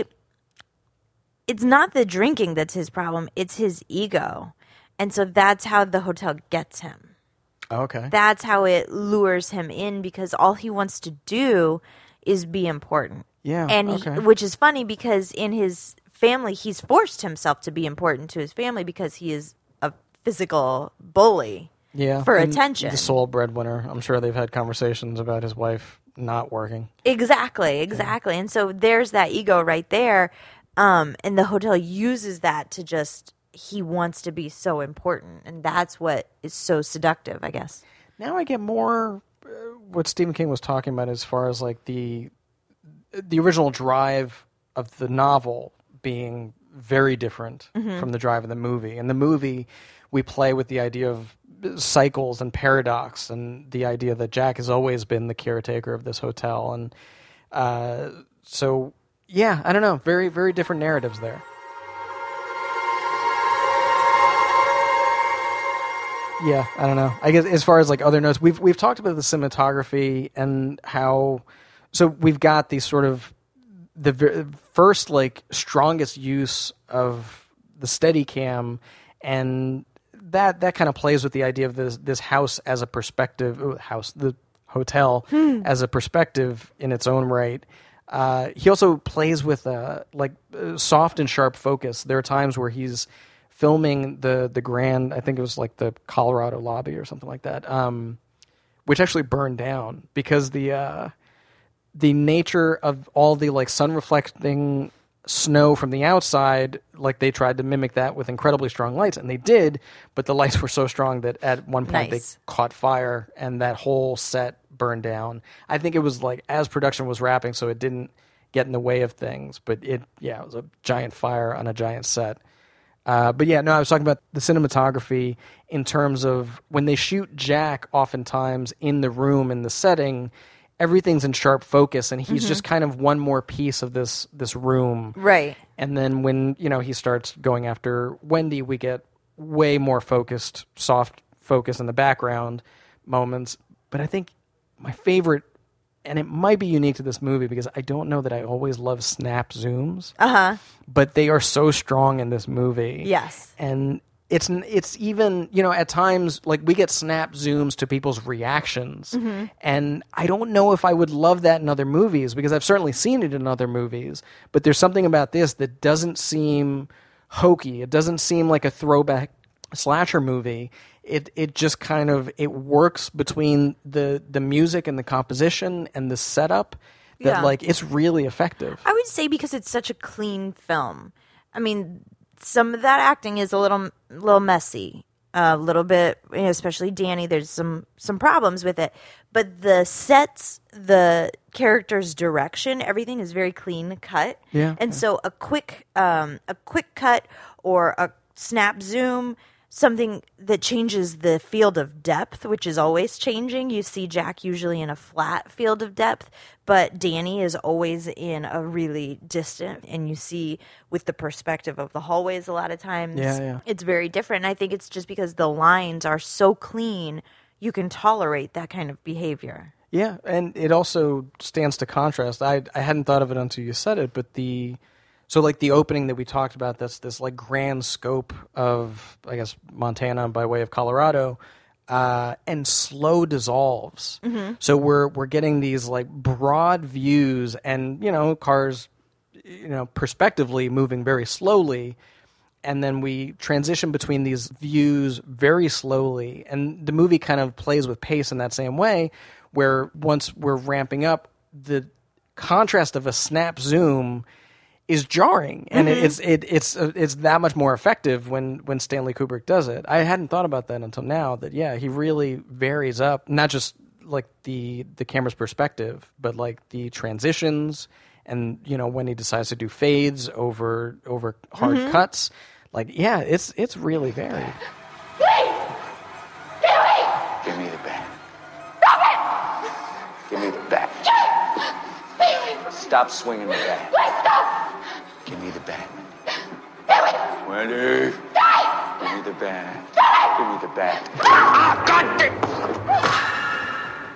it's not the drinking that's his problem, it's his ego. And so that's how the hotel gets him. Okay. That's how it lures him in, because all he wants to do is be important. Yeah, And he- okay. which is funny because in his family, he's forced himself to be important to his family because he is a physical bully. Yeah. For and attention. The sole breadwinner. I'm sure they've had conversations about his wife not working. Exactly, exactly. And so there's that ego right there. Um, and the hotel uses that to just, he wants to be so important. And that's what is so seductive, I guess. Now I get more uh, what Stephen King was talking about as far as like the the original drive of the novel being very different Mhm. from the drive of the movie. In the movie, we play with the idea of cycles and paradox, and the idea that Jack has always been the caretaker of this hotel. And uh, so, yeah, I don't know. Very, very different narratives there. Yeah, I don't know. I guess as far as like other notes, we've we've talked about the cinematography and how. So we've got these sort of the ver- first like strongest use of the Steadicam, and that that kind of plays with the idea of this this house as a perspective, oh, house the hotel Hmm. as a perspective in its own right. Uh, he also plays with uh, like uh, soft and sharp focus. There are times where he's filming the the grand, I think it was like the Colorado lobby or something like that, um, which actually burned down because the uh, the nature of all the like sun reflecting snow from the outside, like they tried to mimic that with incredibly strong lights, and they did, but the lights were so strong that at one point Nice. they caught fire and that whole set burned down. I think it was like as production was wrapping, so it didn't get in the way of things, but it yeah, it was a giant fire on a giant set. Uh, but yeah, no, I was talking about the cinematography in terms of when they shoot Jack, oftentimes in the room, in the setting, everything's in sharp focus, and he's Mhm. just kind of one more piece of this this room. Right. And then when, you know, he starts going after Wendy, we get way more focused, soft focus in the background moments. But I think my favorite, and it might be unique to this movie because I don't know that I always love snap zooms. Uh-huh. But they are so strong in this movie. Yes. And it's it's even, you know, at times, like, we get snap zooms to people's reactions. Mhm. And I don't know if I would love that in other movies because I've certainly seen it in other movies. But there's something about this that doesn't seem hokey. It doesn't seem like a throwback slasher movie. It it just kind of, it works between the, the music and the composition and the setup that, Yeah. like, it's really effective. I would say because it's such a clean film. I mean, some of that acting is a little, little messy, a little bit, you know, especially Danny. There's some some problems with it, but the sets, the characters' direction, everything is very clean cut. Yeah, and yeah. so a quick, um, a quick cut or a snap zoom something that changes the field of depth, which is always changing. You see Jack usually in a flat field of depth, but Danny is always in a really distant, and you see with the perspective of the hallways a lot of times, Yeah, yeah. it's very different. And I think it's just because the lines are so clean, you can tolerate that kind of behavior. Yeah, and it also stands to contrast. I I hadn't thought of it until you said it, but the so like the opening that we talked about, that's this like grand scope of, I guess, Montana by way of Colorado, uh, and slow dissolves. Mm-hmm. So we're we're getting these like broad views, and you know, cars, you know, perspectively moving very slowly. And then we transition between these views very slowly. And the movie kind of plays with pace in that same way, where once we're ramping up, the contrast of a snap zoom is jarring. And Mm-hmm. it, it's it, it's uh, it's that much more effective when, when Stanley Kubrick does it. I hadn't thought about that until now, that, yeah, he really varies up, not just like the, the camera's perspective, but like the transitions. And, you know, when he decides to do fades over over hard Mm-hmm. cuts, like, yeah, it's it's really varied. Give me the bat. Stop it! Give me the bat. Stop swinging the bat. Stop! Give me the bat. Wendy! Give me the bat. Give me the bat. Ah, God damn!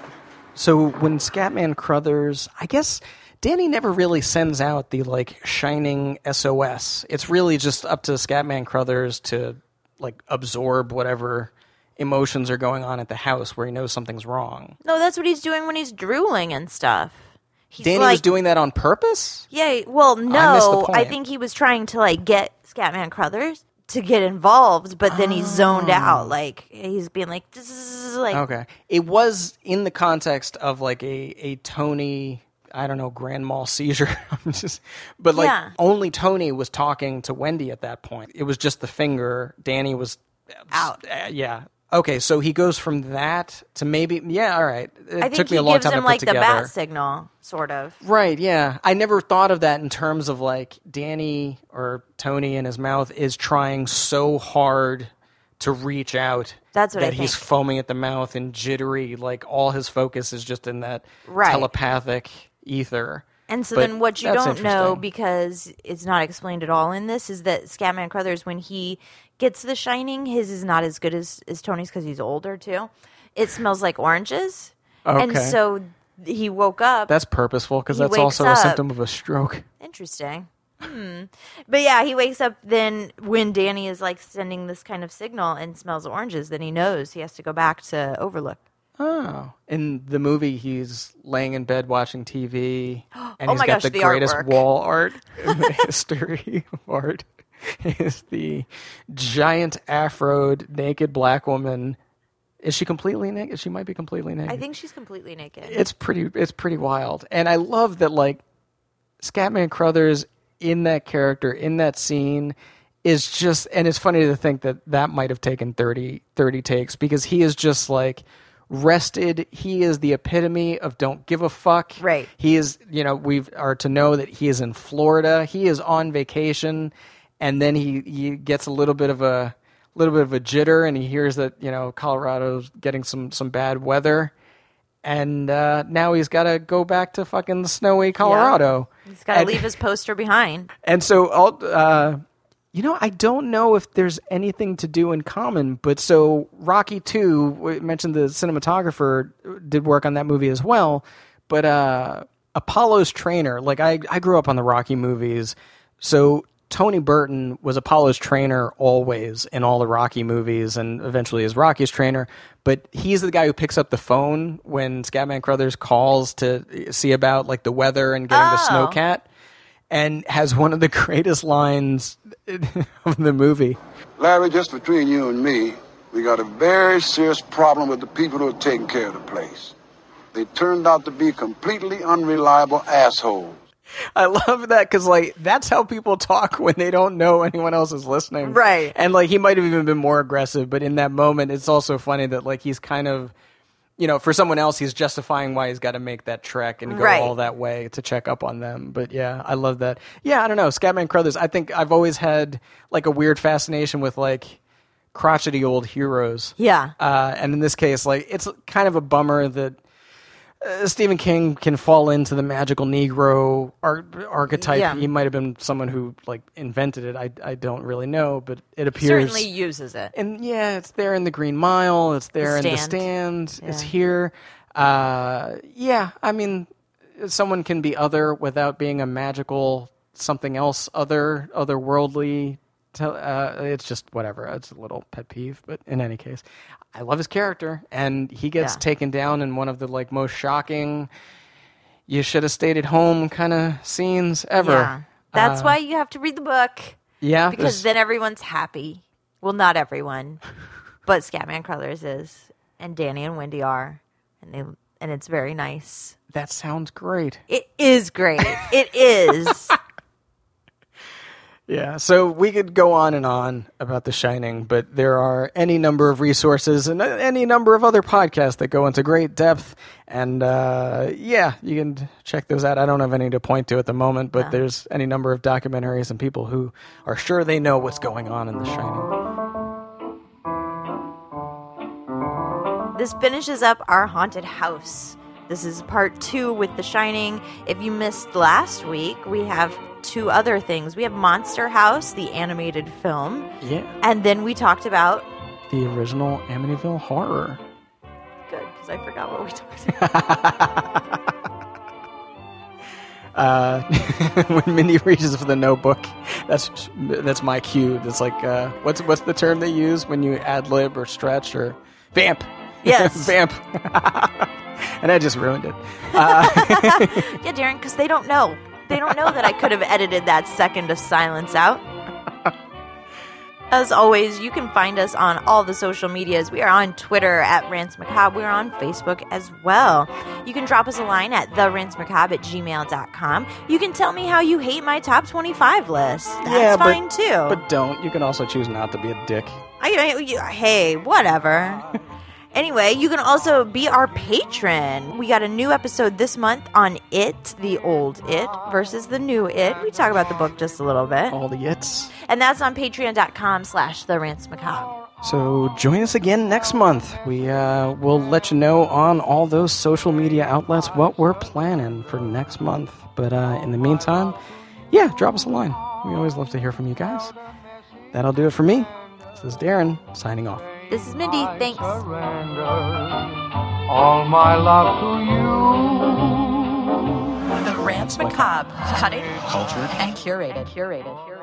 So when Scatman Crothers, I guess Danny never really sends out the like shining S O S. It's really just up to Scatman Crothers to like absorb whatever emotions are going on at the house where he knows something's wrong. No, that's what he's doing when he's drooling and stuff. He's Danny like, was doing that on purpose? Yeah, well, missed the no, I, point. think he was trying to like get Scatman Crothers to get involved, but then he zoned out. Like he's being like, this is like, Okay. It was in the context of like a, a Tony, I don't know, grand mal seizure. I'm just, but like Yeah. only Tony was talking to Wendy at that point. It was just the finger. Danny was out. Uh, yeah. Okay, so he goes from that to maybe, yeah, all right. It I think took me he a long gives time him to put like together. the bat signal, sort of. Right, yeah. I never thought of that in terms of like Danny or Tony in his mouth is trying so hard to reach out. That's what I that he's think. foaming at the mouth and jittery. Like all his focus is just in that Right. telepathic ether. And so But then what you that's don't know, interesting. because it's not explained at all in this, is that Scatman Crothers, when he gets The Shining, his is not as good as, as Tony's because he's older too. It smells like oranges. And Okay. so he woke up. That's purposeful because He that's wakes also a up. symptom of a stroke. Interesting. Hmm. But yeah, he wakes up then when Danny is like sending this kind of signal and smells oranges, then he knows he has to go back to Overlook. Oh. In the movie, he's laying in bed watching T V, and Oh he's my got gosh, the, the greatest artwork. wall art in the history of art. Is the giant afroed naked black woman. Is she completely naked? She might be completely naked. I think she's completely naked. It's pretty. It's pretty wild, and I love that. Like Scatman Crothers in that character in that scene is just, and it's funny to think that that might have taken thirty, thirty takes because he is just like rested. He is the epitome of don't give a fuck. Right. He is. You know, we are to know that he is in Florida. He is on vacation, and then he he gets a little bit of a. little bit of a jitter, and he hears that, you know, Colorado's getting some, some bad weather, and uh, now he's got to go back to fucking snowy Colorado. Yeah. He's got to And- leave his poster behind. And so, I'll, uh, you know, I don't know if there's anything to do in common, but so Rocky two, we mentioned the cinematographer did work on that movie as well, but uh, Apollo's trainer, like I, I grew up on the Rocky movies, so Tony Burton was Apollo's trainer always in all the Rocky movies and eventually is Rocky's trainer. But he's the guy who picks up the phone when Scatman Crothers calls to see about like the weather and getting the Oh. snowcat, and has one of the greatest lines of the movie. Larry, just between you and me, we got a very serious problem with the people who are taking care of the place. They turned out to be completely unreliable assholes. I love that because, like, that's how people talk when they don't know anyone else is listening. Right. And, like, he might have even been more aggressive, but in that moment, it's also funny that, like, he's kind of, you know, for someone else, he's justifying why he's got to make that trek and go Right. all that way to check up on them. But, yeah, I love that. Yeah, I don't know. Scatman Crothers, I think I've always had, like, a weird fascination with, like, crotchety old heroes. Yeah. Uh, and in this case, like, it's kind of a bummer that uh, Stephen King can fall into the magical Negro ar- archetype. Yeah. He might have been someone who, like, invented it. I, I don't really know, but it appears... Certainly uses it. And yeah, it's there in the Green Mile. It's there The in the Stand. Stand. It's Yeah. here. Uh, yeah, I mean, someone can be other without being a magical something else, other, otherworldly. Tell, uh, it's just whatever. It's a little pet peeve, but in any case, I love his character, and he gets Yeah. taken down in one of the like most shocking, you should have stayed at home kind of scenes ever. Yeah. That's Uh, why you have to read the book. Yeah, Because there's- then everyone's happy. Well, not everyone, but Scatman Crothers is, and Danny and Wendy are, and they and it's very nice. That sounds great. It is great. It is. Yeah, so we could go on and on about The Shining, but there are any number of resources and any number of other podcasts that go into great depth. And uh, yeah, you can check those out. I don't have any to point to at the moment, but No. there's any number of documentaries and people who are sure they know what's going on in The Shining. This finishes up our haunted house. This is part two with The Shining. If you missed last week, we have two other things. We have Monster House, the animated film. Yeah. And then we talked about... The original Amityville Horror. Good, because I forgot what we talked about. Uh, when Mindy reaches for the notebook, that's that's my cue. It's like, uh, what's what's the term they use when you ad lib or stretch or vamp? Yes. Vamp. And I just ruined it. Uh, Yeah, Darren, because they don't know. They don't know that I could have edited that second of silence out. As always, you can find us on all the social medias. We are on Twitter at Rants Macabre. We're on Facebook as well. You can drop us a line at the rants macabre at gmail dot com. You can tell me how you hate my top twenty-five list. That's yeah, but, fine, too. But don't. You can also choose not to be a dick. I, I, you- hey, whatever. Anyway, you can also be our patron. We got a new episode this month on It, the old It, versus the new It. We talk about the book just a little bit. All the its. And that's on patreon.com slash the Rants Macabre. So join us again next month. We uh, will let you know on all those social media outlets what we're planning for next month. But uh, in the meantime, yeah, drop us a line. We always love to hear from you guys. That'll do it for me. This is Darren, signing off. This is Mindy. Thanks. All my love to you. The Rants Macabre. Cutting, Culture. and curated. Curated. Curated.